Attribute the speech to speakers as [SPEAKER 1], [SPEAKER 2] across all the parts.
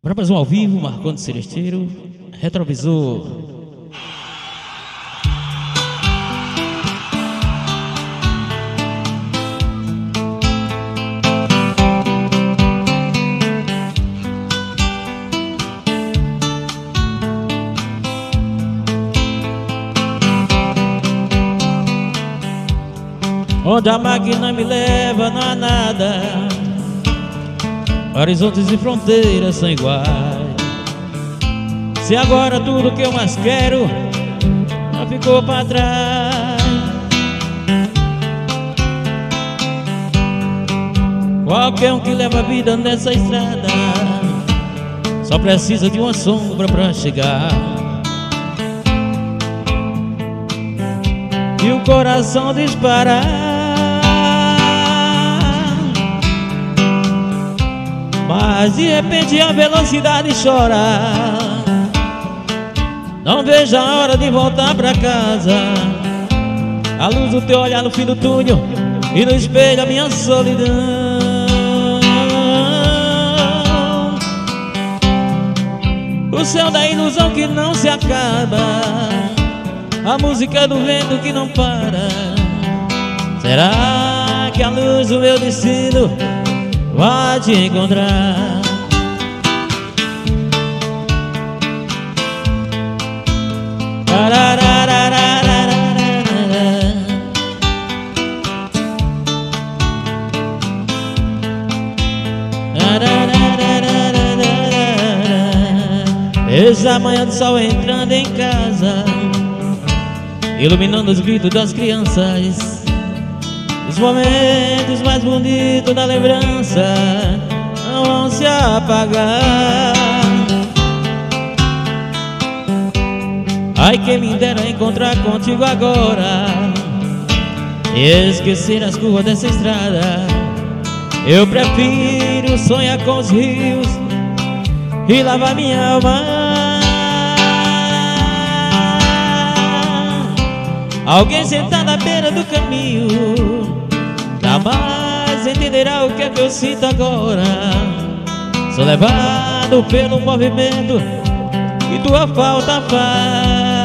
[SPEAKER 1] Bora mais um ao vivo, Marcondes Celesteiro, Retrovisor. Onde a máquina me leva não há nada, horizontes e fronteiras são iguais. Se agora tudo que eu mais quero já ficou pra trás, qualquer um que leva a vida nessa estrada só precisa de uma sombra pra chegar. E o coração disparar, mas de repente a velocidade chora. Não vejo a hora de voltar pra casa, a luz do teu olhar no fim do túnel e no espelho a minha solidão. O céu da ilusão que não se acaba, a música do vento que não para. Será que a luz do meu destino vai te encontrar? Essa manhã do sol entrando em casa, iluminando os gritos das crianças, os momentos mais bonitos da lembrança não vão se apagar. Ai, quem me dera encontrar contigo agora e esquecer as curvas dessa estrada. Eu prefiro sonhar com os rios e lavar minha alma. Alguém sentado à beira do caminho jamais entenderá o que é que eu sinto agora. Sou levado pelo movimento que tua falta faz.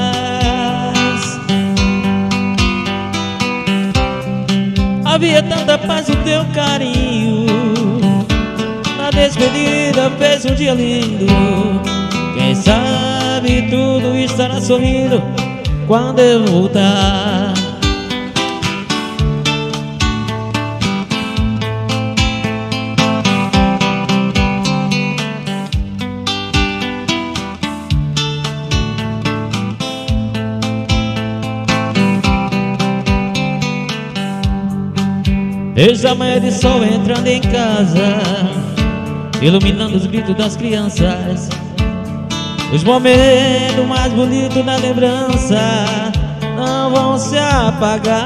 [SPEAKER 1] Havia tanta paz no teu carinho, na despedida fez um dia lindo. Quem sabe tudo estará sorrindo quando eu voltar. Desde a manhã de sol entrando em casa, iluminando os gritos das crianças, os momentos mais bonitos da lembrança não vão se apagar.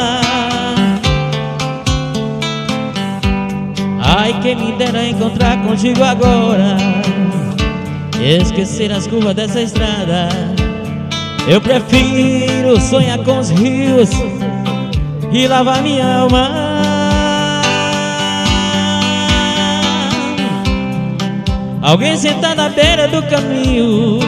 [SPEAKER 1] Ai, quem me dera encontrar contigo agora e esquecer as curvas dessa estrada. Eu prefiro sonhar com os rios e lavar minha alma. Alguém sentado à beira do caminho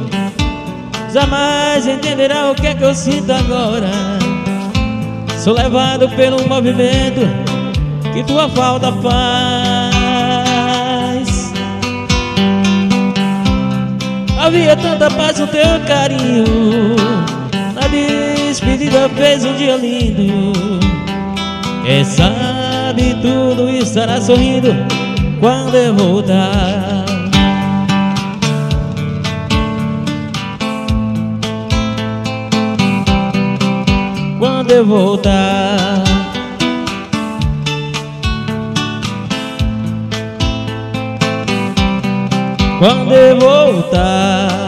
[SPEAKER 1] jamais entenderá o que é que eu sinto agora. Sou levado pelo movimento que tua falta faz. Havia tanta paz no teu carinho, na despedida fez um dia lindo. Quem sabe tudo estará sorrindo quando eu voltar. Quando eu voltar, quando eu voltar.